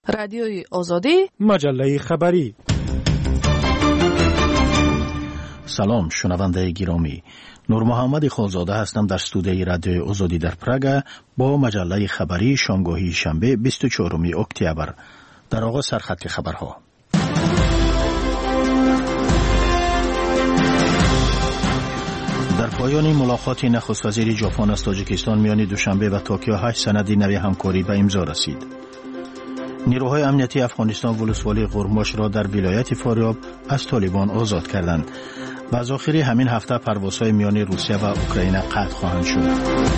رادیوی آزادی، مجله خبری. سلام شنونده گرامی، نور محمد خالزاده هستم در استودیوی رادیوی آزادی در پراگ با مجله خبری شامگاهی شنبه 24 اکتبر. در آغاز سرخط خبرها. در پایان ملاقات نخست وزیر ژاپن از تاجیکستان میان دوشنبه و توکیو 8 سند نوی همکاری به امضا رسید. نیروهای امنیتی افغانستان ولسوالی قرماش را در ولایت فاریاب از طالبان آزاد کردند. و از آخر همین هفته پروازهای میان روسیه و اوکراین قطع خواهند شد.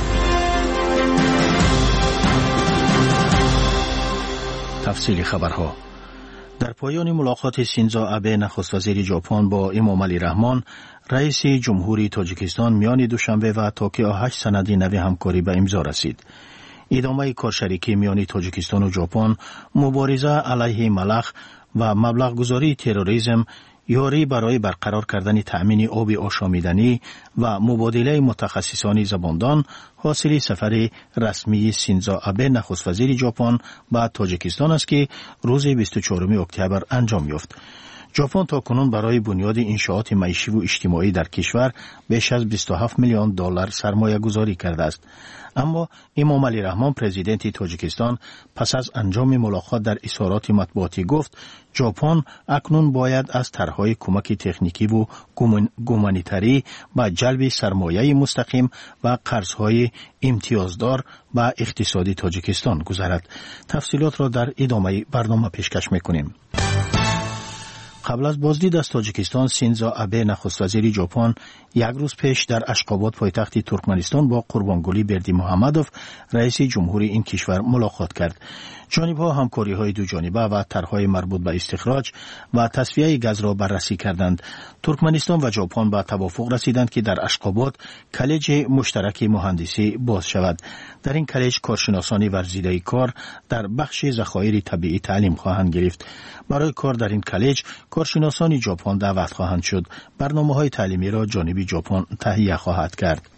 تفصیل خبرها. در پایان ملاقات شینزو آبه نخست وزیر ژاپن با امامعلی رحمان رئیس جمهوری تاجیکستان میان دوشنبه و توکیو 8 سند نوی همکاری به امضا رسید. ادامه کارشریکی میان تاجیکستان و ژاپن، مبارزه علیه ملخ و مبلغ گذاری تروریسم، یاری برای برقرار کردن تأمین آب آشامیدنی و مبادله متخصصان زباندان حاصل سفر رسمی شینزو آبه نخست وزیر ژاپن به تاجیکستان است که روز 24 اکتبر انجام یافت. ژاپن تاکنون برای بنیاد انشاءات معیشی و اجتماعی در کشور بیش از 27 میلیون دلار سرمایه گذاری کرده است. اما امامعلی رحمان پرزیدنت تاجیکستان پس از انجام ملاقات در اظهارات مطبوعاتی گفت ژاپن اکنون باید از طرحهای کمک تکنیکی و گومانیتری به جلب سرمایه مستقیم و قرضهای امتیازدار به اقتصاد تاجیکستان گذارد. تفصیلات را در ادامه برنامه پیشکش میکنیم. قبل از بازدید از تاجیکستان، شینزو آبه نخست وزیر ژاپن یک روز پیش در اشخاباد پایتخت ترکمنستان با قربانگلی بردیمحمدوف رئیس جمهوری این کشور ملاقات کرد. جانب‌ها همکاری‌های دو جانبه و طرح‌های مربوط به استخراج و تصفیه گاز را بررسی کردند. ترکمنستان و ژاپن به توافق رسیدند که در اشخاباد کالج مشترک مهندسی باز شود. در این کالج کارشناسان ورزیده کار در بخش ذخایر طبیعی تعلیم خواهند گرفت. برای کار در این کالج کارشناسان ژاپن دعوت خواهند شد. برنامه‌های تعلیمی را جانب ژاپن تهیه خواهد کرد.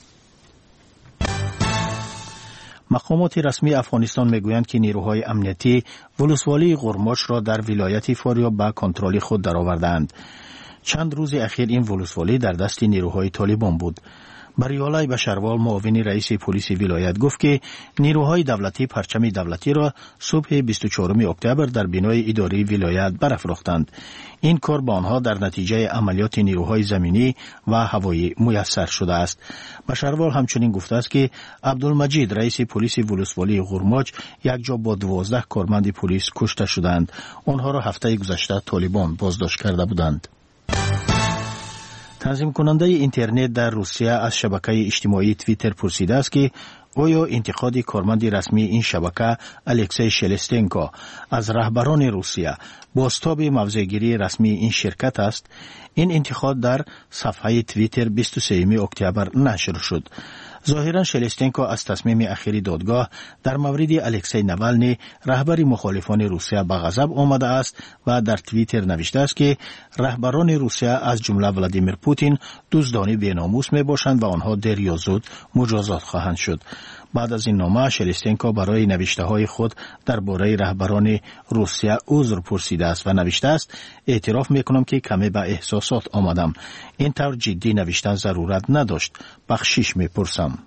مقامات رسمی افغانستان میگویند که نیروهای امنیتی ولسوالی قرماش را در ولایت فاریاب به کنترل خود درآوردند. چند روز اخیر این ولسوالی در دست نیروهای طالبان بود. بریالای بشروال معاون رئیس پلیس ولایت گفت که نیروهای دولتی پرچم دولتی را صبح 24 اکتبر در بنای اداری ولایت برافروختند. این کار با آنها در نتیجه عملیات نیروهای زمینی و هوایی میسر شده است. بشروال همچنین گفته است که عبدالمجید رئیس پلیس ولسوالی قرماج یک جا با 12 کارمند پلیس کشته شدند. آنها را هفته گذشته طالبان بازداشت کرده بودند. تنظیم کننده اینترنت در روسیه از شبکه اجتماعی توییتر پرسیده است که آیا انتقاد کارمند رسمی این شبکه الکسی شلستنکو از رهبران روسیه بازتاب موضع‌گیری رسمی این شرکت است؟ این انتقاد در صفحه توییتر 23 اکتبر نشر شد. ظاهرا شلستنکو از تصمیم اخیری دادگاه در مورد الکسی نوالنی رهبر مخالفان روسیه به غضب آمده است و در توییتر نوشته است که رهبران روسیه از جمله ولادیمیر پوتین دزدان بی‌ناموس میباشند و آنها دیر یا زود مجازات خواهند شد. بعد از این نامه شلستنکو برای نوشته‌های خود درباره رهبران روسیه عذر پرسیده است و نوشته است اعتراف میکنم که کمی به احساسات آمدم. این طور جدی نوشتن ضرورت نداشت. بخشش میپرسم.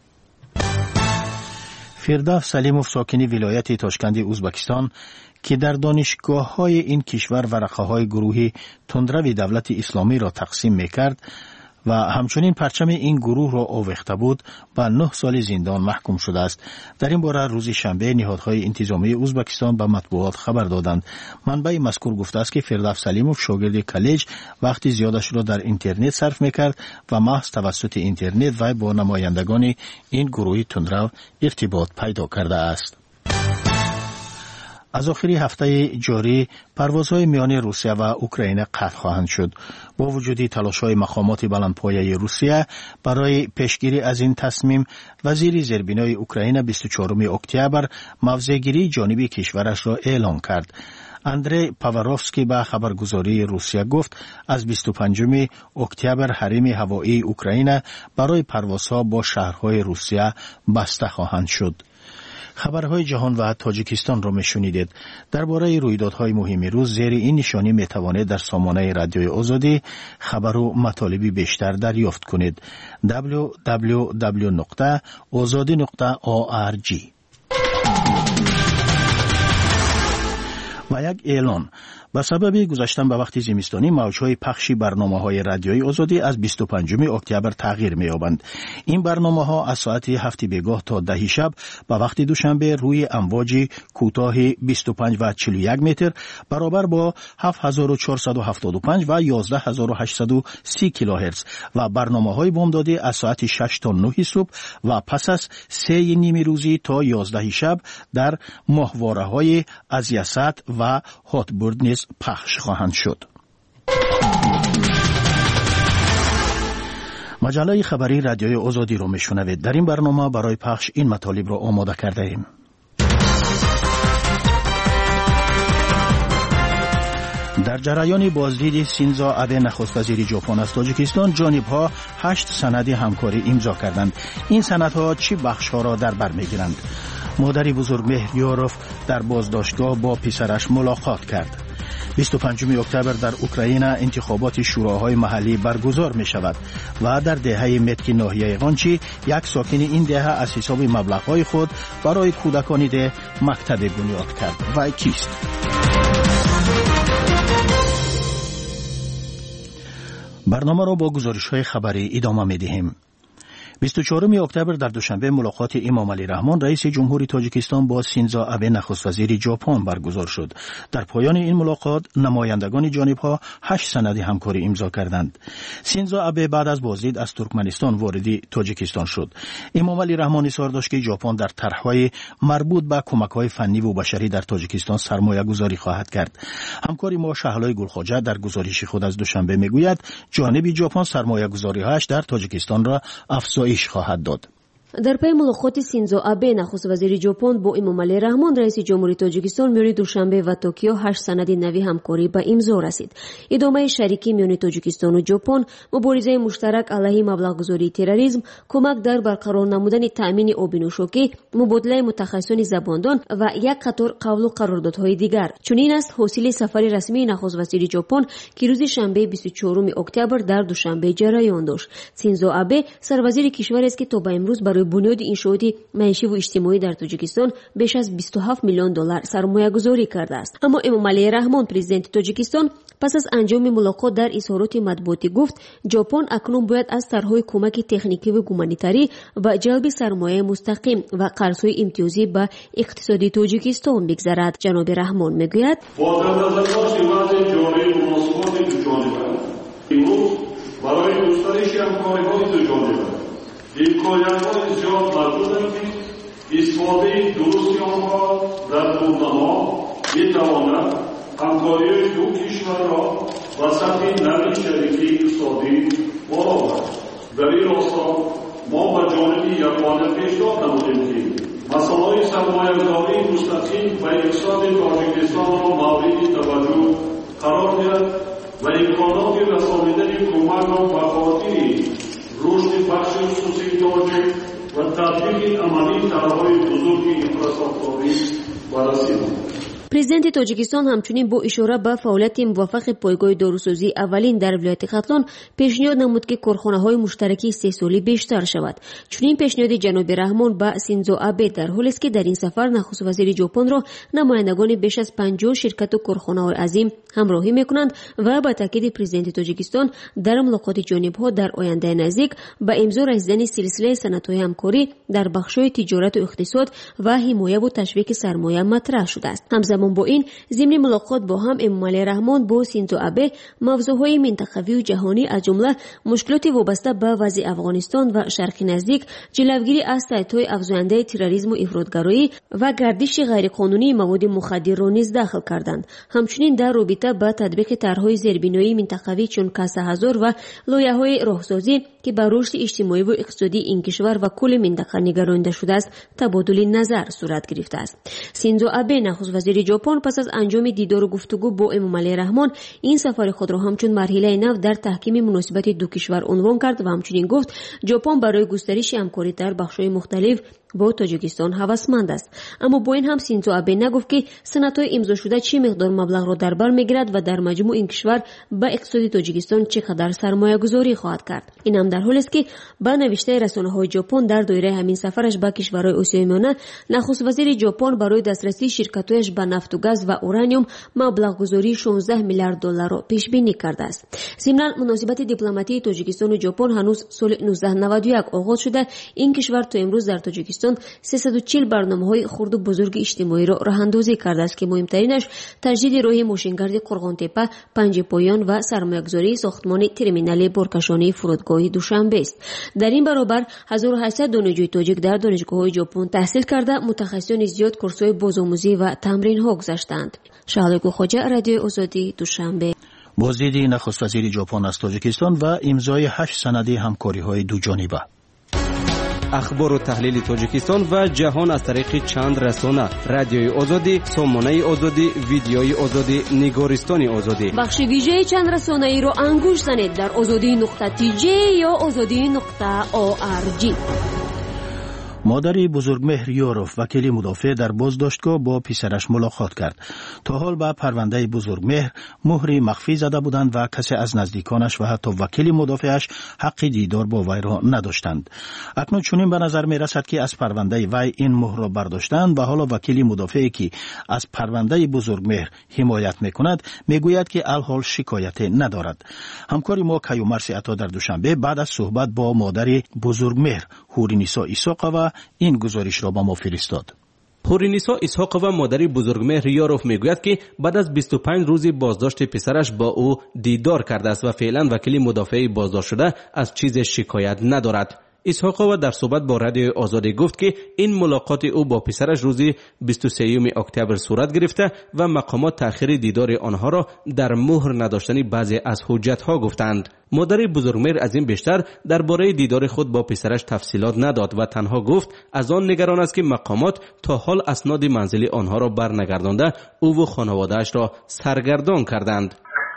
فردوس سلیموف ساکن ولایت تاشکند ازبکستان که در دانشگاه‌های این کشور ورقه‌های گروهی تندرو دولت اسلامی را تقسیم میکرد و همچنین پرچم این گروه را آویخته بود به 9 سال زندان محکوم شده است. در این باره روز شنبه نهادهای انتظامی ازبکستان به مطبوعات خبر دادند. منبع مذکور گفته است که فردوس سلیموف شاگرد کالج وقت زیادش را در اینترنت صرف میکرد و محض توسط اینترنت و با نمایندگان این گروه تندرو ارتباط پیدا کرده است. از آخر هفته جاری پروازهای میان روسیه و اوکراین قطع خواهند شد. با وجود تلاش‌های مقامات بلندپایه روسیه برای پیشگیری از این تصمیم، وزیر زیربنای اوکراین 24 اکتبر موضع‌گیری جانبی کشورش را اعلام کرد. اندری پاوروفسکی به خبرگزاری روسیه گفت از 25 اکتبر حریم هوایی اوکراین برای پروازها با شهرهای روسیه بسته خواهند شد. خبرهای جهان و تاجیکستان را میشنیدید. درباره رویدادهای مهم روز زیر این نشانی میتوانید در سامانه رادیوی آزادی خبر و مطالبی بیشتر دریافت کنید. www.azadi.org. و یک اعلان: به سبب گذشتن به وقت زمستانی موجهای پخشی برنامه‌های رادیویی آزادی از 25 اکتبر تغییر می‌یابند. این برنامه‌ها از ساعت 7 بیگاه تا 10 شب به وقت دوشنبه روی امواج کوتاه 25 و 41 متر برابر با 7475 و 11830 کیلوهرتز و برنامه‌های بامدادی از ساعت 6 تا 9 صبح و پس از 3 نیم روزی تا 11 شب در ماهواره‌های ازیاست و هاتبورد نیز پخش خواهند شد. مجله خبری رادیوی آزادی را میشنوید. در این برنامه برای پخش این مطالب را آماده کرده ایم. در جریان بازدید شینزو آبه نخست وزیر ژاپن از تاجیکستان، جانب‌ها 8 سند همکاری امضا کردند. این سندها چه بخش‌ها را در بر می‌گیرند؟ مادر بزرگ مهریاروف در بازداشتگاه با پسرش ملاقات کرد. 25 اکتبر در اوکراین انتخابات شوراهای محلی برگزار می شود و در دهه متک ناحیه قانچی یک ساکن این دهه از حساب مبلغ‌های خود برای کودکان ده مکتب بنیاد کرد. و کیست؟ برنامه را با گزارش‌های خبری ادامه می‌دهیم. 24 اکتبر در دوشنبه ملاقات امام علی رحمان رئیس جمهوری تاجیکستان با شینزو آبه نخست وزیر ژاپن برگزار شد. در پایان این ملاقات نمایندگان جانب‌ها 8 سند همکاری امضا کردند. شینزو آبه بعد از بازدید از ترکمنستان وارد تاجیکستان شد. امام علی رحمان اصرار داشت که ژاپن در طرح‌های مربوط به کمک‌های فنی و بشری در تاجیکستان سرمایه‌گذاری خواهد کرد. همکاری ما شهلای گلخواجه در گزارش خود از دوشنبه میگوید جانب ژاپن سرمایه‌گذاری‌هاش در تاجیکستان را افزایش خواهد داد. در پی ملاقات شینزو آبه نخست وزیر ژاپن با امام علی رحمان رئیس جمهوری تاجیکستان میان دوشنبه و توکیو 8 سند نوی همکاری به امضا رسید. ادامه شریکی میان تاجیکستان و ژاپن، مبارزه مشترک علیه مبلغ‌گذاری تروریسم، کمک در برقرار نمودن تامین آب نوشابه، مبادله متخصصان زباندان و یک قطار قول و قراردادهای دیگر. چنین است حاصل سفر رسمی نخست وزیر ژاپن که روز شنبه 24 اکتبر در دوشنبه جریان داشت. شینزو آبه سروزیر کشور است که تا به امروز برای بنیاد انشاءات معیشی و اجتماعی در تاجیکستان بیش از 27 میلیون دلار سرمایه گذاری کرده است. اما امام علی رحمان پرزیدنت تاجیکستان پس از انجام ملاقات در اظهارات مطبوعاتی گفت ژاپن اکنون باید از طرح‌های کمک تکنیکی و گومانیتاری و جلب سرمایه مستقیم و قرض‌های امتیازی به اقتصاد تاجیکستان بگذرد. جناب رحمان میگوید برای گسترش همکاری‌های دوجانبه امکانیت‌های زیاد موجودند که استفاده درستی آنها در طول‌نما می‌تواند همکاری دو کشور را به سطح نوی شریکی اقتصادی بالا برد. در این راستا ما به جانب یگانه پیشنهاد نمودیم که مسائل سرمایه‌گذاری مستقیم و اقتصاد تاجیکستان را مورد توجه قرار دهد و امکانات رسانیدن کمک را به خاطر رشد بخش خصوصی تاجیک و تطبیق عملی طرح‌های بزرگ انفراستراکچوری بررسی نمود. پرزیدنت تاجیکستان همچنین با اشاره به فعالیت موفق پایگاه داروسازی اولین در ولایت ختلان پیشنهاد نمود که کارخانه‌های مشترکی 3 ساله بیشتر شود. چنین پیشنهاد جناب رحمان به شینزو آبه در حالی است که در این سفر نخست وزیر ژاپن را نمایندگان بیش از 50 شرکت و کارخانه‌های عظیم همراهی می‌کنند و با تاکید پرزیدنت تاجیکستان در ملاقات جانب‌ها در آینده نزدیک به امضا رسیدن سلسله سندهای همکاری در بخش‌های تجارت و اقتصاد و حمایت و تشویق سرمایه مطرح شده است. با این ضمن ملاقات با هم امام علی رحمان با شینزو آبه موضوعهای منطقوی و جهانی از جمله مشکلات وابسته به وضع افغانستان و شرق نزدیک، جلوگیری از تهدیدهای افزاینده تروریسم و افراطگرایی و گردش غیرقانونی مواد مخدر را نیز داخل کردند. همچنین در رابطه با تطبیق طرح‌های زیربنایی منطقوی چون کاسه هزار و لایحه‌های راهسازی که به رشد اجتماعی و اقتصادی این کشور و کل منطقه نگرانده شده است تبادل نظر صورت گرفته است. شینزو آبه نخست وزیر ژاپن پس از انجام دیدار و گفتگو با امام علی رحمان این سفر خود را همچون مرحله نو در تحکیم مناسبت دو کشور عنوان کرد و همچنین گفت ژاپن برای گسترش همکاری در بخش‌های مختلف با تاجیکستان هوسمند است. اما با این هم سینزو آبه نگفت که سندهای امضا شده چه مقدار مبلغ را در بر میگیرد و در مجموع این کشور به اقتصاد تاجیکستان چقدر سرمایه گذاری خواهد کرد. این هم در حالی است که با نوشته رسانه‌های ژاپن در دایره همین سفرش به کشورهای آسیای میانه، نخست وزیر ژاپن برای دسترسی شرکت‌هایش به نفت و گاز و اورانیوم مبلغ گذاری 16 میلیارد دلار را پیش بینی کرده است. ضمن مناسبت دیپلماتی تاجیکستان و ژاپن هنوز سال 1991 آغاز شده. این کشور تا امروز در تاجیکستان 340 برنامه‌های خرد و بزرگ اجتماعی را راه‌اندازی کرده است که مهمترینش تجدید راه ماشینگرد قرغان‌تپه، پنج پایان و سرمایه‌گذاری ساختمان ترمینال بارکشانی فرودگاه دوشنبه است. در این برابر 1800 دانشجوی تاجیک در دانشگاه‌های ژاپن تحصیل کرده متخصصان زیاد کورس‌های بازآموزی و تمرین‌ها گذاشتند. شهلگو خواجه، رادیو آزادی، دوشنبه. بازدید نخست وزیر ژاپن از تاجیکستان و امضای 8 سند همکاری‌های دوجانبه. اخبار و تحلیل تاجیکستان و جهان از طریق چند رسانه: رادیوی آزادی، سامانه آزادی، ویدیوی آزادی، نگارستان آزادی. بخش ویژه چند رسانه ای رو انگوش زنید در azadi.tj یا azadi.org. مادر بزرگمهر یاروف، وکیل مدافع، در بازداشتگاه با پسرش ملاقات کرد. تا حال به پرونده بزرگمهر مهری مخفی زده بودند و کسی از نزدیکانش و حتی وکیل مدافعش حق دیدار با وی را نداشتند. اکنون چنین به نظر می رسد که از پرونده وی این مهر را برداشتند و حالا وکیل مدافعی که از پرونده بزرگمهر حمایت می کند می گوید که الحال شکایت ندارد. همکار ما کیومرث عطا در دوشنبه بعد از صحبت با مادر بزرگمهر هورینیسا ایساقова این گزارش را با ما فرستاد. هورینیسا ایساقова مادر بزرگمهر یاروف میگوید که بعد از 25 روزی بازداشت پسرش با او دیدار کرده است و فعلا وکیل مدافع بازداشت شده از چیز شکایت ندارد. ایساقова در صحبت با رادیو آزادی گفت که این ملاقات او با پسرش روزی 23 اکتبر صورت گرفته و مقامات تأخیر دیدار آنها را در مهر نداشتن بعضی از حجت‌ها گفتند. مادر بزرگمهر از این بیشتر درباره دیدار خود با پسرش تفصیلات نداد و تنها گفت از آن نگران است که مقامات تا حال اسناد منزلی آنها را برنگردانده او و خانواده‌اش را سرگردان کردند.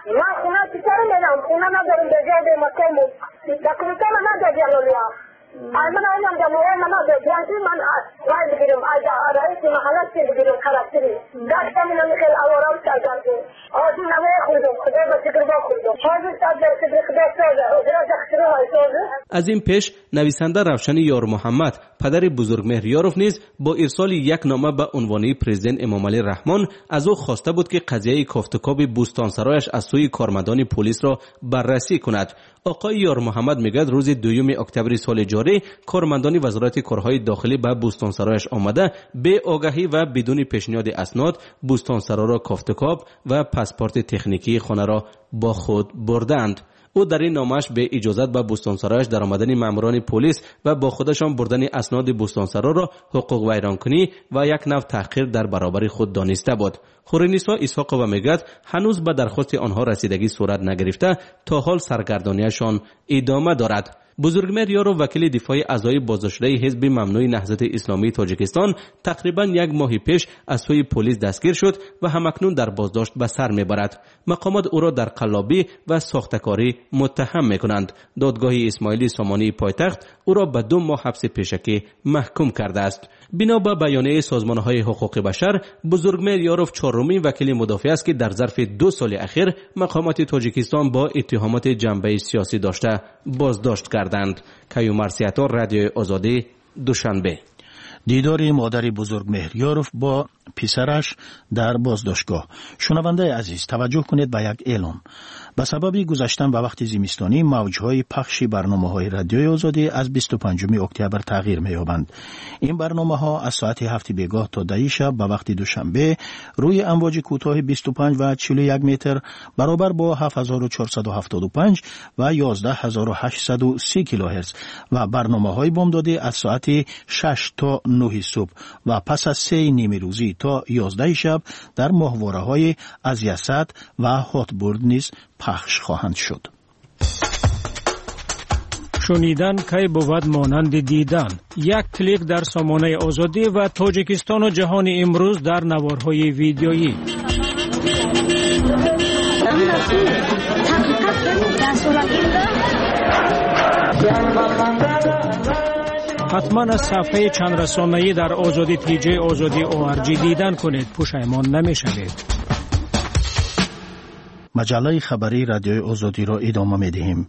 من آیم جمعه من جانتی من وای بگیرم از رئیس محله چه بگیرم خلاصی داشتم من خیلی آوارم کردم آدی نمه خودم خدا به فکر با خودم حاضر صد در خدا سازه درست اختراع سازه. از این پیش نویسنده روشن یار محمد پدر بزرگمهر یاروف نیز با ارسال یک نامه به عنوان پرزیدنت امامعلی رحمان از او خواسته بود که قضیه کافتکاب بوستانسرایش از سوی کارمندان پلیس را بررسی کند. آقای یار محمد میگوید روز 2 اکتبر سال جاری کارمندان وزارت کارهای داخلی به بوستانسرایش آمده به آگاهی و بدون پیشنهاد اسناد بوستانسرا را کافتکاب و پاسپورت تکنیکی خانه را با خود بردند. او در این نامش به اجازت به بوستانسرایش در آمدن ماموران پلیس و با خودشان بردن اسناد بوستانسرا را حقوق ویرانکنی و یک نوع تحقیر در برابر خود دانسته بود. هورینیسا ایساقова میگوید هنوز به درخواست آنها رسیدگی صورت نگرفته تا حال سرگردانیشان ادامه دارد. بزرگمهر یاروف وکیل دفاع اعضای بازداشت‌شده حزب ممنوع نهضت اسلامی تاجیکستان تقریبا 1 ماه پیش از سوی پلیس دستگیر شد و همکنون در بازداشت به سر میبرد. مقامات او را در قلابی و ساختکاری متهم میکنند. دادگاه اسماعیلی سامانی پایتخت او را به 2 ماه حبس پیشکی محکوم کرده است. بنا به بیانیه سازمان‌های حقوق بشر، بزرگمهر یاروف 4مین وکیل مدافع است که در ظرف 2 سال اخیر مقامات تاجیکستان با اتهامات جنبه سیاسی داشته بازداشت کردند. کیومرث عطا، رادیو آزادی، دوشنبه. دیدار مادر بزرگمهر یاروف با پسرش در بازداشتگاه. شنونده عزیز توجه کنید به یک اعلان. به سبب گذشتن به وقت زمستانی موجهای پخش برنامه‌های رادیوی آزادی از 25 اکتبر تغییر می‌یابند. این برنامه‌ها از ساعت 7 بیگاه تا 10 شب به وقت دوشنبه روی امواج کوتاه 25 و 41 متر برابر با 7475 و 11830 کیلوهرتز و برنامه‌های بامدادی از ساعت 6 تا 9 صبح و پس از 3 نیمه روزی تا 11 شب در ماهواره‌های از یسد و هاتبورد نیز پخش خواهند شد. شنیدن کی بود مانند دیدن. یک کلیک در سامانه آزادی و تاجیکستان و جهان امروز در نوارهای ویدیویی. حتما از صفحه چند رسانه‌ای در آزادی تیجه آزادی ORG دیدن کنید، پشیمان نمی‌شوید. مجله خبری رادیوی آزادی را ادامه می‌دهیم.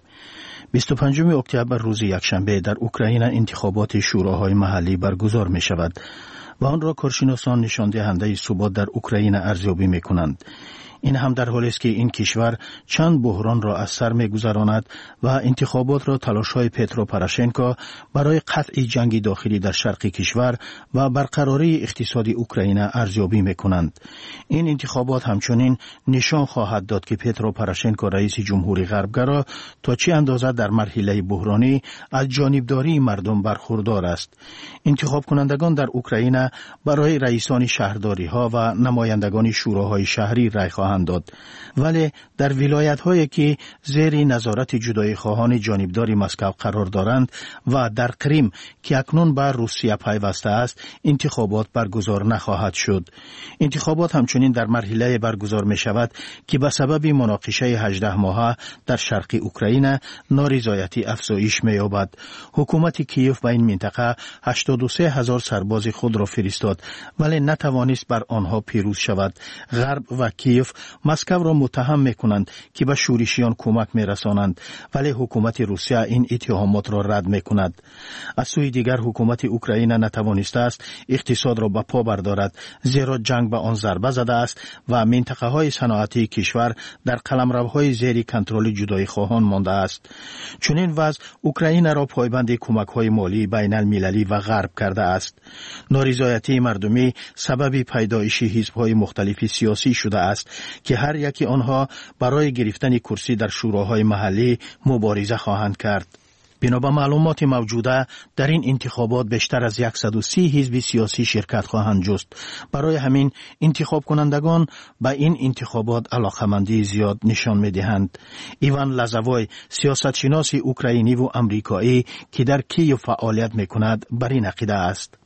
25 اکتبر روز یکشنبه در اوکراین انتخابات شوراهای محلی برگزار می‌شود و آن را کارشناسان نشان دهنده ثبات در اوکراین ارزیابی می‌کنند. این هم در حالی است که این کشور چند بحران را از سر می‌گذراند و انتخابات را تلاش‌های پترو پروشنکو برای قطع جنگ داخلی در شرق کشور و برقراری اقتصادی اوکراین ارزیابی می‌کنند. این انتخابات همچنین نشان خواهد داد که پترو پروشنکو رئیس جمهوری غربگرا تا چه اندازه در مرحله بحرانی از جانبداری مردم برخوردار است. انتخاب کنندگان در اوکراین برای رئیسان شهرداری‌ها و نمایندگان شوراهای شهری رای خواهند داد، ولی در ولایت‌هایی که زیر نظارت جدایی خواهان جانبدار مسکو قرار دارند و در کریم که اکنون به روسیه پیوسته است انتخابات برگزار نخواهد شد. انتخابات همچنین در مرحله برگزار می شود که به سبب مناقشه 18 ماهه در شرق اوکراین نارضایتی افزایش می یابد. حکومت کیف به این منطقه 83,000 سرباز خود را فرستاد ولی نتوانست بر آنها پیروز شود. غرب و کیف مسکو را متهم می‌کنند که به شورشیان کمک می‌رسانند، ولی حکومت روسیه این اتهامات را رد می‌کند. از سوی دیگر حکومت اوکراین نتوانسته است اقتصاد را به پا بردارد، زیرا جنگ به آن ضربه زده است و منطقه‌های صنعتی کشور در قلمروهای زیر کنترل جدایی خواهان مانده است. چنین وضع اوکراین را پایبند کمک‌های مالی بین المللی و غرب کرده است. نارضایتی مردمی سبب پیدایش حزب‌های مختلف سیاسی شده است که هر یکی آنها برای گرفتن کرسی در شوراهای محلی مبارزه خواهند کرد. بنابر معلومات موجوده در این انتخابات بیشتر از 130 حزب سیاسی شرکت خواهند جست. برای همین انتخاب کنندگان به این انتخابات علاقمندی زیاد نشان می‌دهند. ایوان لازوای سیاستشناس اوکراینی و آمریکایی که در کیف فعالیت می‌کند بر این عقیده است.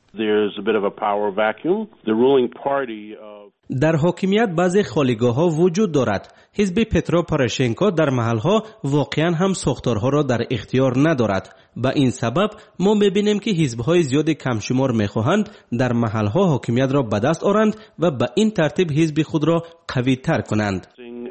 در حاکمیت بعضی خالیگاه‌ها وجود دارد. حزب پترو پروشنکو در محل‌ها واقعاً هم ساختارها را در اختیار ندارد. به این سبب ما می‌بینیم که حزب‌های زیاد کمشمار می‌خواهند در محل‌ها حاکمیت را به دست آورند و به این ترتیب حزب خود را قوی‌تر کنند.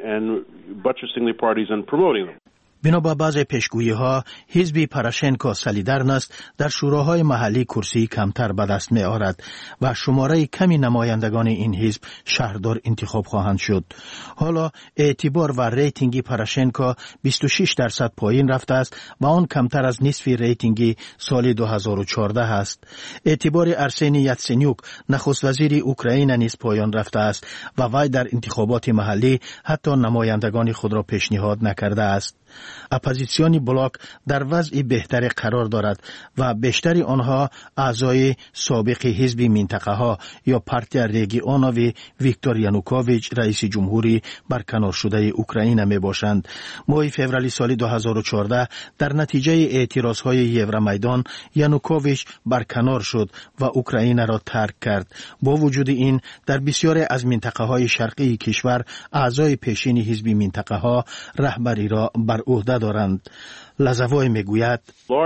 بنابر بعض پیشگویی‌ها حزب پروشنکو سالیدارنست در شوراهای محلی کرسی کمتر به دست می‌آورد و شماره کمی نمایندگان این حزب شهردار انتخاب خواهند شد. حالا اعتبار و ریتینگ پروشنکو 26% پایین رفته است و آن کمتر از نصف ریتینگ سال 2014 است. اعتبار ارسنی یاتسنیوک نخست وزیر اوکراین نیز پایان رفته است و وی در انتخابات محلی حتی نمایندگان خود را پیشنهاد نکرده است. اپوزیسیون بلاک در وضع بهتری قرار دارد و بیشتر آنها اعضای سابق حزب منطقه ها یا پارتی ریگیونوی ویکتور یانوکوویچ رئیس جمهوری برکنار شده اوکراین می باشند. ماه فوریه سال 2014 در نتیجه اعتراض های یورومیدان یانوکوویچ برکنار شد و اوکراین را ترک کرد. با وجود این در بسیاری از منطقه های شرقی کشور اعضای پیشین حزب منطقه ها رهبری را بر عهده دارند. لازوای میگوید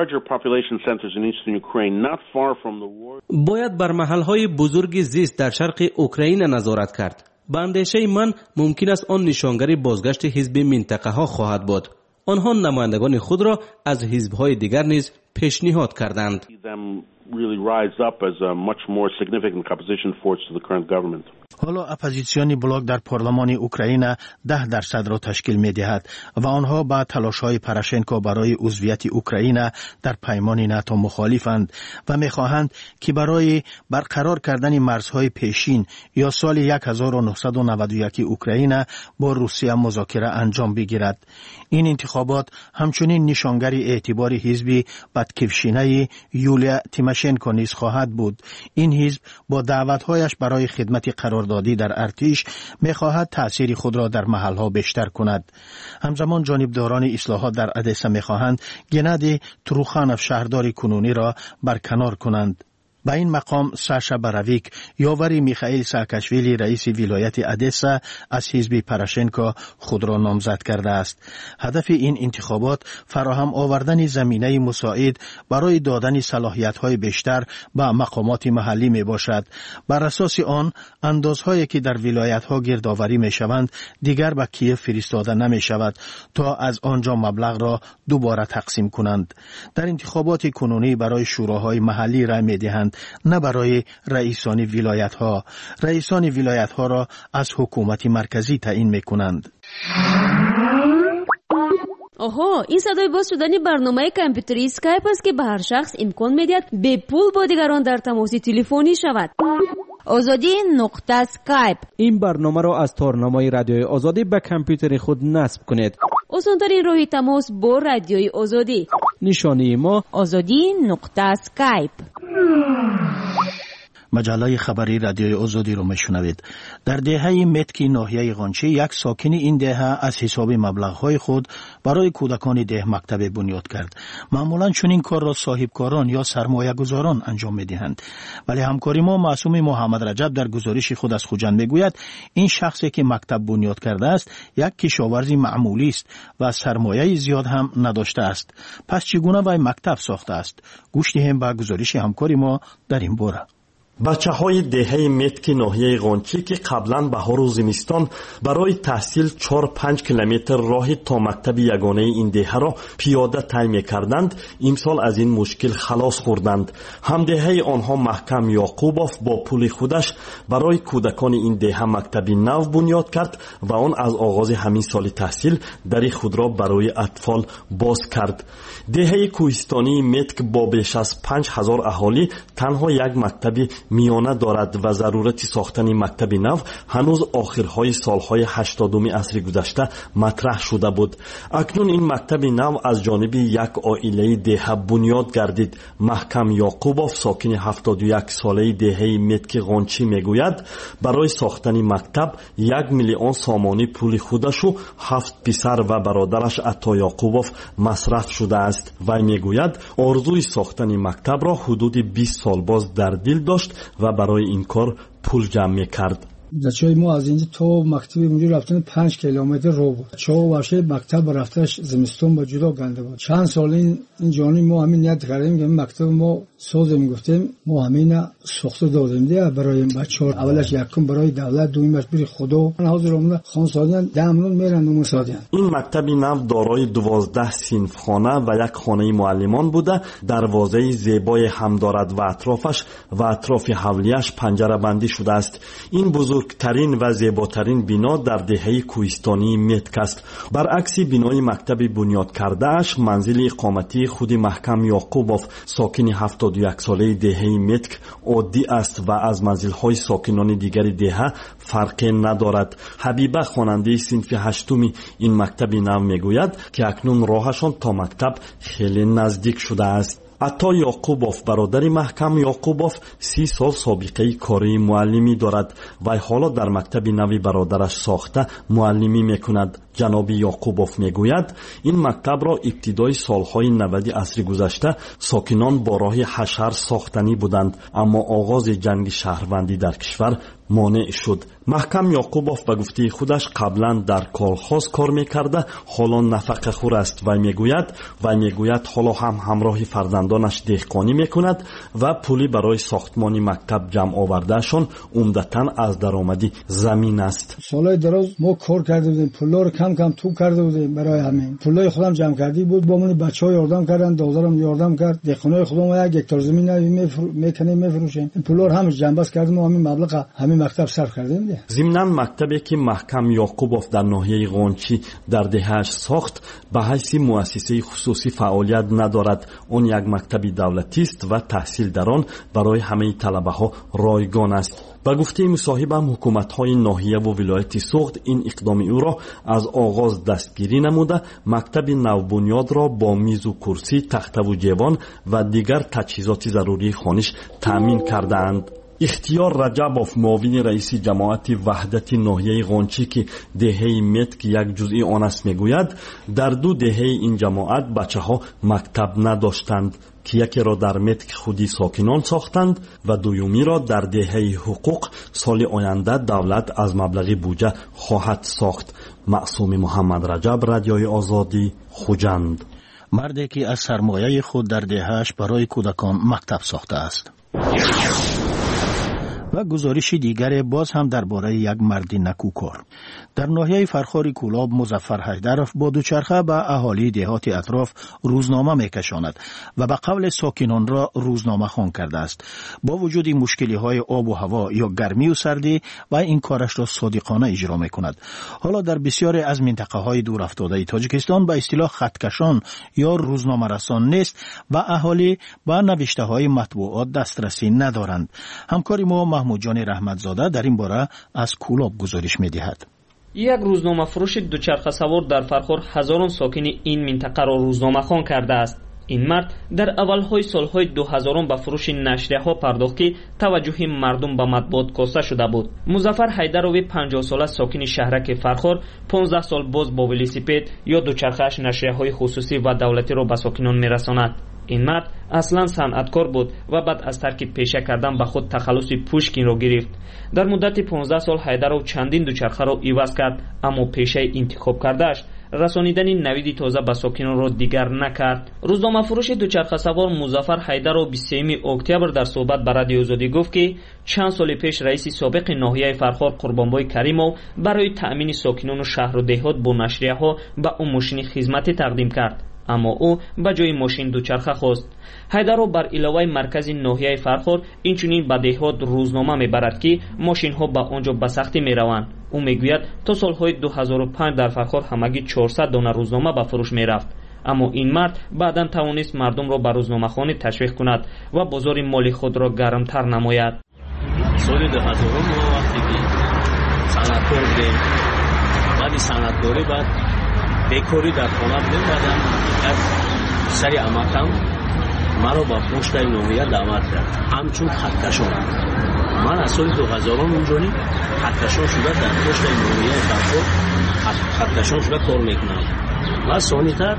باید بر محل‌های بزرگ زیست در شرق اوکراین نظارت کرد. به اندیشه من ممکن است آن نشانگر بازگشت حزب منطقه ها خواهد بود. آنها نمایندگان خود را از حزب‌های دیگر نیز پیشنهاد کردند. حالا اپوزیسیون بلاک در پارلمان اوکراین 10% را تشکیل می دهد و آنها با تلاش‌های پروشنکو برای عضویت اوکراین در پیمان ناتو مخالفند و می خواهند که برای برقرار کردن مرزهای پیشین یا سال 1991 اوکراین با روسیه مذاکره انجام بگیرد. این انتخابات همچنین نشانگر اعتبار حزب بدکفشینه یولیا تیماشنکو نیز خواهد بود. این حزب با دعوت‌هایش برای خدمت قراردادی در ارتش می‌خواهد تأثیر خود را در محل‌ها بیشتر کند. همزمان جانبداران اصلاحات در ادسا می‌خواهند گنادی تروخانوف شهردار کنونی را برکنار کنند. به این مقام ساشا براویک یاور میخائیل ساکاشویلی رئیس ولایت ادسا از حزب پاراشنکو خود را نامزد کرده است. هدف این انتخابات فراهم آوردن زمینه مساعد برای دادن صلاحیت‌های بیشتر به مقامات محلی می باشد. بر اساس آن اندازهایی که در ولایت‌ها گردآوری می‌شوند دیگر به کیف فرستاده نمی‌شود تا از آنجا مبلغ را دوباره تقسیم کنند. در انتخابات کنونی برای شوراهای محلی رای می‌دهند، نه برای رئیسان ولایت‌ها. رئیسان ولایت‌ها را از حکومت مرکزی تعیین می‌کنند. آها، این صدای باز شدن برنامه کامپیوتری اسکایپ است که به هر شخص امکان می‌دهد به پول با دیگران در تماس تلفنی شود. آزادی نقطه اسکایپ. این برنامه را از تارنمای رادیوی آزادی به کامپیوتر خود نصب کنید. آسان‌ترین راه تماس با رادیوی آزادی. نشانی ما آزادی نقطه اسکایپ. مجله خبری رادیوی آزادی رو میشنوید. در دهه متکی ناحیه قانچی یک ساکن این دهه از حساب مبلغ‌های خود برای کودکان ده مکتب بنیاد کرد. معمولاً چنین کار را صاحبکاران یا سرمایه‌گذاران انجام می‌دهند. ولی همکاری ما معصوم محمد رجب در گزارش خود از خوجند میگوید این شخصی که مکتب بنیاد کرده است یک کشاورزی معمولی است و سرمایه زیاد هم نداشته است. پس چگونه وی مکتب ساخته است؟ گوش دهیم به گزارش همکاری ما در این باره. بچه‌های دهه متکی ناحیه قانچی که قبلا بهار و زمستان برای تحصیل 4-5 کیلومتر راه تا مکتب یگانه این دهه را پیاده طی می‌کردند، امسال از این مشکل خلاص خوردند. همدهه آنها محکم یعقوبوف با پول خودش برای کودکان این دهه مکتبی نو بنیاد کرد و آن از آغاز همین سال تحصیل در خود را برای اطفال باز کرد. دهه کوهستانی متک با بیش از 5000 اهالی تنها یک مکتبی میانه دارد و ضرورت ساختن مکتب نو هنوز آخرهای سالهای 80 عصر گذشته مطرح شده بود. اکنون این مکتب نو از جانب یک عائله دهه بنیاد گردید. محکم یعقوبوف ساکن 71 ساله دهه متک قانچی میگوید برای ساختن مکتب 1 میلیون سامانی پول خودش و 7 پسر و برادرش عطا یعقوبوف مصرف شده است. وی میگوید آرزوی ساختن مکتب را حدود 20 سال باز در دل داشت و برای این کار پول جمع می‌کرد. بچه‌های ما از اینجا تا مکتب اونجا رفتن 5 کیلومتر رو بود. چه واشه مکتب رفتش زمستون با جدا گنده بود. چند سال این جانی ما همین نیت کردیم که مکتب ما سازیم، گفتیم ما همین ساخته دادیم دیگه برای بچه‌ها. اولش یکم برای دولت، دومیش برای خدا. حاضر اومد خانسادیان دامنون میرن و مسادیان. این مکتب نو دارای 12 صنف خانه و یک خانه معلمان بوده. دروازه زیبای هم دارد و اطرافش و اطراف حولیش پنجره بندی شده است. این بزرگترین و زیباترین بنا در دهه کوهستانی متک است. برعکس بنای مکتب بنیاد کرده اش منزل اقامتی خود محکم یعقوبوف ساکن 71 ساله دهه متک عادی است و از منزل‌های ساکنان دیگر دهه فرقی ندارد. حبیبه خواننده صنف 8 این مکتب نو میگوید که اکنون راهشان تا مکتب خیلی نزدیک شده است. عطا یعقوبوف برادر محکم یعقوبوف 30 سال سابقه کاری معلمی دارد و حالا در مکتب نوی برادرش ساخته معلمی میکند. جناب یعقوبوف میگوید این مکتب را ابتدای سالهای 90 عصر گذشته ساکنان با راه حشر ساختنی بودند، اما آغاز جنگ شهروندی در کشور مانع شد. محکم یعقوبوف به گفته خودش قبلا در کالخاز کار میکرده، حالا نفقه خور است و میگوید حالا هم همراه فرزندانش دهقانی میکند و پولی برای ساختمان مکتب جمع آوردهشان عمدتاً از درآمدی زمین است. سالهای دراز ما کار کرده بودیم، پولا رو کم کم تو کرده بودیم. برای همین پولای خودم جمع کردی بود، با من بچه‌ها یاردم کردن، دادرم یاردم کرد. دهقانای خودم 1 هکتار زمین میکنیم میفروشیم. پولا رو هم جمع بس کردیم و همین مبلغ همین مکتب صرف کردیم. ضمناً مکتبی که محکم یعقوبوف در ناحیه قانچی در دهه‌اش ساخت به حیث مؤسسه خصوصی فعالیت ندارد. اون یک مکتب دولتی است و تحصیل در آن برای همه طلبه‌ها رایگان است. با گفته مصاحبم حکومت‌های ناحیه و ولایت سوخت این اقدام او را از آغاز دستگیری نموده، مکتب نوبنیاد را با میز و کرسی، تخته و جوان و دیگر تجهیزات ضروری خانش تامین کردند. اختیار رجبوف معاون رئیس جماعت وحدت ناحیه قونچی که دهه متک یک جزئی آن است میگوید در 2 دهه این جماعت بچه ها مکتب نداشتند که یکی را در متک خودی ساکنان ساختند و دومی را در دهه حقوق سال آینده دولت از مبلغ بودجه خواهد ساخت. معصوم محمد رجب، رادیوی آزادی، خوجند. مردی که از سرمایه خود در دهه‌اش برای کودکان مکتب ساخته است. و گزارش دیگر باز هم درباره یک مرد نکوکار. در ناحیه فرخار کولاب مظفر حیدرов با دوچرخه به اهالی دهات اطراف روزنامه میکشاند و به قول ساکنان را روزنامه خوان کرده است. با وجود مشکلی های آب و هوا یا گرمی و سردی و این کارش را صادقانه اجرا میکند. حالا در بسیاری از منطقه های دور افتاده تاجیکستان به اصطلاح خطکشان یا روزنامه رسان نیست و اهالی به نوشته های مطبوعات دسترسی ندارند. همکاری ما محمود جان رحمتزاده در این باره از کولاب گزارش می‌دهد. یک روزنامه فروش دوچرخه سوار در فرخار هزاران ساکن این منطقه را روزنامه خوان کرده است. این مرد در اولهای سالهای 2000 به فروش نشریه‌ها پرداخت که توجه مردم به مطبوعات کاسته شده بود. مظفر حیدرov 50 ساله ساکن شهرک فرخار 15 سال باز با ولوسیپد یا دوچرخه‌اش نشریه‌های خصوصی و دولتی را به ساکنان می‌رساند. این مرد اصلا صنعتکار بود و بعد از ترک پیشه کردن به خود تخلص پوشکین را گرفت. در مدت 15 سال حیدرov چندین دوچرخه را عوض کرد، اما پیشه انتخاب کردهش رسانیدن نوید تازه به ساکنان را دیگر نکرد. روزنامه فروش دوچرخه سوار مظفر حیدرov 23 اکتبر در صحبت به رادیو آزادی گفت که چند سال پیش رئیس سابق ناحیه فرخار قربانبای کریمov برای تأمین ساکنان شهر و دهات با نشریه‌ها به او ماشین خدمتی تقدیم کرد، اما او به جای ماشین دوچرخه خواست. حیدرov بر علاوه مرکز ناحیه فرخار اینچنین به دهات روزنامه میبرد که ماشین ها به آنجا به سختی میروند. او میگوید تا سالهای 2005 در فرخار همگی 400 دانه روزنامه به فروش میرفت، اما این مرد بعداً توانست مردم را به روزنامه خوانی تشویق کند و بازار مالی خود را گرمتر نماید. سال 2000 ما وقتی که صنعتکار بودیم، بعد صنعتکاری بعد بیکاری در خانه می‌بودم، از سری امکم مرا با پشت ناحیه دعوت کرد همچون خطکشان. من از سال 2000 اونجانی خطکشان شده در پشت ناحیه فرخار خطکشان شده کار میکنم و ثانی‌تر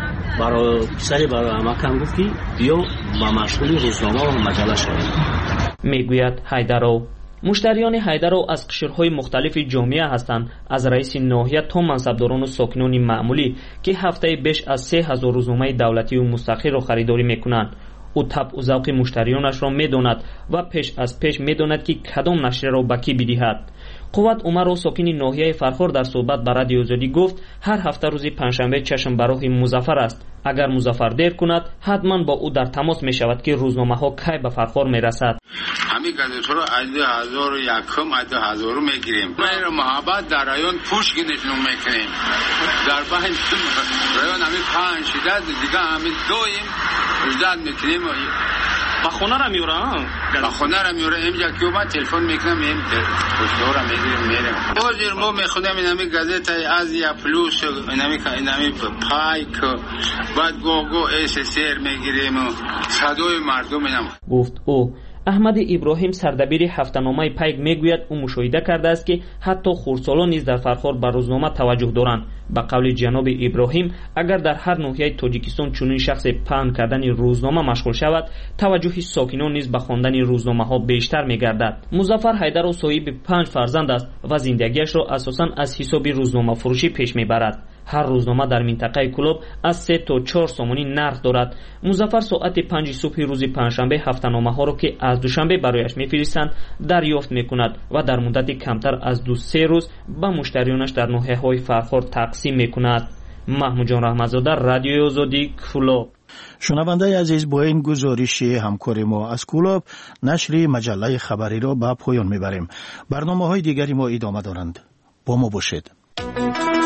برای امکم گفت که بیا با مشغول روزنامه و مجله شویم. میگوید حیدرov مشتریان حیدرov از قشرهای مختلف جامعه هستند، از رئیس ناحیه تا منصبداران و ساکنان معمولی که هفته بیش از 3000 روزنامه دولتی و مستقل را خریداری میکنند. او طبع و ذوق مشتریانش را میداند و پیش از پیش میداند که کدام نشریه را به کی بدهد. قوت عمر ساکن ناحیه فرخار در صحبت به رادیو آزادی گفت هر هفته روز پنجشنبه چشم به راه مظفر است. اگر مظفر دیر کند حتما با او در تماس می شود که روزنامه ها کی به فرخار می رسد. همین گزارش رو از 2001 از 2000 میگیریم. ما محبت در رایون پوشکین نشون میکنیم. در بین رایون همین 5 شدت دیگه همین دویم وجدت میکنیم. با خونه را میورم. با خونه را میورم اینجا که من تلفن میکنم این پشتورا میگیریم میریم. بازیر ما میخونم این همین گازت از یا پلوس این همین پایک بعد گوگو SSR میگیریم صدای مردم اینم. گفت او. احمد ابراهیم سردبیر هفته‌نامه پیک میگوید او مشاهده کرده است که حتی خردسالان نیز در فرخار به روزنامه توجه دارند. به قول جناب ابراهیم اگر در هر ناحیه تاجیکستان چنین شخص پهن کردن روزنامه مشغول شود، توجه ساکنان نیز به خواندن روزنامه ها بیشتر میگردد. مظفر حیدرov صاحب 5 فرزند است و زندگیش را اساساً از حساب روزنامه فروشی پیش میبرد. هر روزنامه در منطقه کولاب از 3 تا 4 سومانی نرخ دارد. مظفر ساعت 5 صبح روز پنجشنبه هفته‌نامه ها را که از دوشنبه برایش میفرستند دریافت میکند و در مدت کمتر از 2-3 روز به مشتریانش در ناحیه‌های فرخار تقسیم میکند. محمود جان رحمتزاده، رادیو آزادی، کولاب. شنونده عزیز، با این گزارش همکار ما از کولاب نشر مجله خبری را به پایان میبریم. برنامه‌های دیگری ما ادامه دارند. با ما باشید.